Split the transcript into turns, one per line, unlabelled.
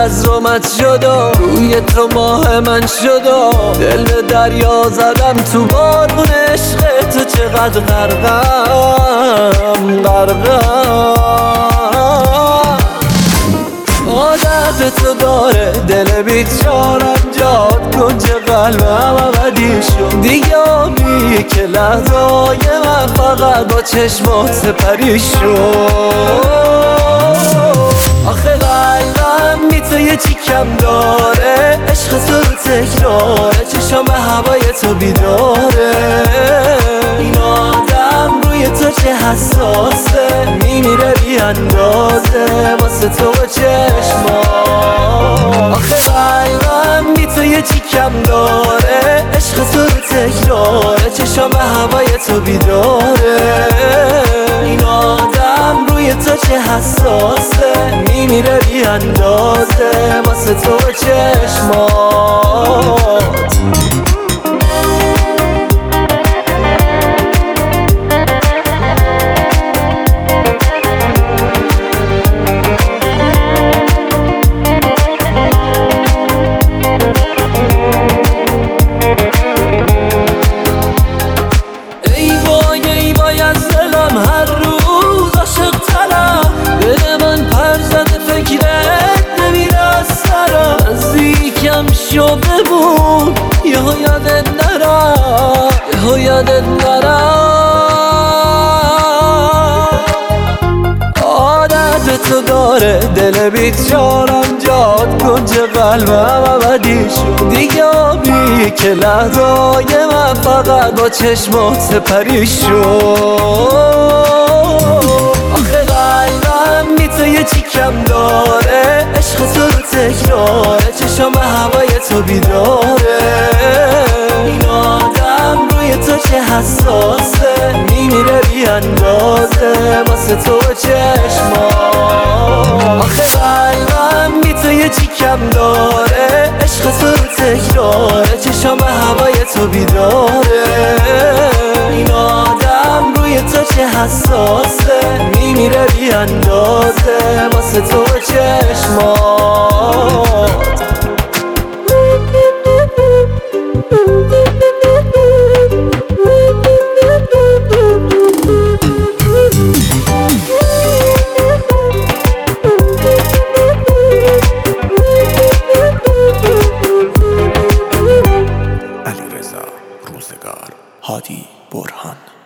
از رومت شد و روی تو ماه من شد و دل به دریا زدم تو بارون عشق تو. چقدر غرقم عادت تو داره دل بیچارم جاد کنج قلبم ابدی شد دیگه آبی که لحظای من فقط با چشمات سپری شد. آخه قلبم بی تو یه چی کم داره، عشق تو رو تکراره، چشام به هوای تو بیداره. این آدم روی تو چه حساسه، میمیره بی اندازه واسه تو و چشمات. آخه قلبم بی تو یه چی کم داره، عشق تو رو تکراره، چشام به هوای تو بیداره. این آدم روی تو چه حساسه، میمیره بی اندازه واسه تو و چشمات. ای وای از دلم هر روز عاشق ترم، دل من پر زده فکرت نمیره از سرم. نزدیکم شو بمون یهو یادت نرم، یهو یادت نرم. عادت تو داره دل بیچارم جاد کنج قلبم ابدی شد دیگه آبی که لحظای من فقط با چشمات سپری شد. آخه قلبم بی تو یه چی کم داره، عشق تو رو تکراره، چشام به هوای تو بیداره. این آدم روی تو چه حساسه، میمیره بی اندازه واسه تو و چشمات. آخه قلبم بی تو یه چی کم داره، عشق تو رو تکراره، چشام به هوای تو بیداره. این آدم روی تو چه حساسه، میمیره بی اندازه واسه تو و چشمات.
علیرضا روزگار، هادی برهان.